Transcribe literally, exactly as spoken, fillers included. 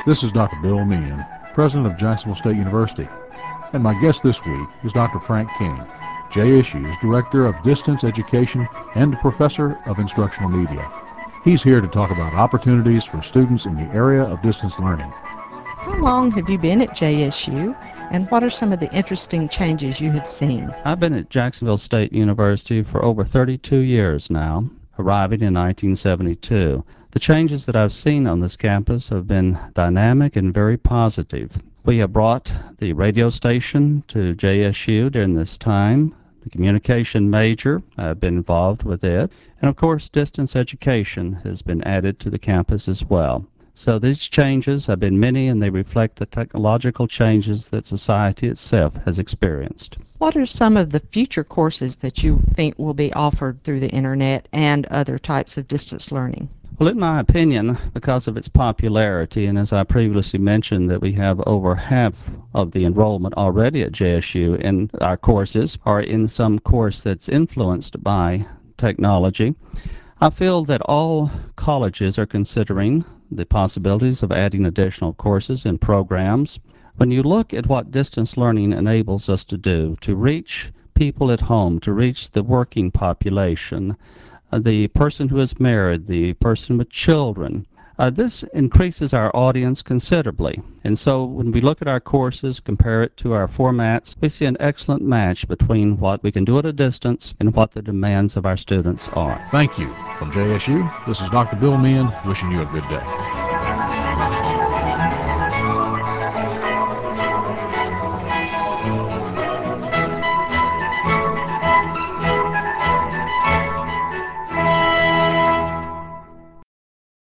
This is Doctor Bill Meehan, President of Jacksonville State University, and my guest this week is Doctor Frank King, J S U's Director of Distance Education and Professor of Instructional Media. He's here to talk about opportunities for students in the area of distance learning. How long have you been at J S U, and what are some of the interesting changes you have seen? I've been at Jacksonville State University for over thirty-two years now, arriving in nineteen seventy-two. The changes that I've seen on this campus have been dynamic and very positive. We have brought the radio station to J S U during this time. The communication major, I've been involved with it. And of course, distance education has been added to the campus as well. So these changes have been many, and they reflect the technological changes that society itself has experienced. What are some of the future courses that you think will be offered through the internet and other types of distance learning? Well, in my opinion, because of its popularity, and as I previously mentioned that we have over half of the enrollment already at J S U in our courses or in some course that's influenced by technology, I feel that all colleges are considering the possibilities of adding additional courses and programs. When you look at what distance learning enables us to do, to reach people at home, to reach the working population, uh, the person who is married, the person with children, uh, this increases our audience considerably. And so when we look at our courses, compare it to our formats, we see an excellent match between what we can do at a distance and what the demands of our students are. Thank you. From J S U, this is Doctor Bill Meehan wishing you a good day.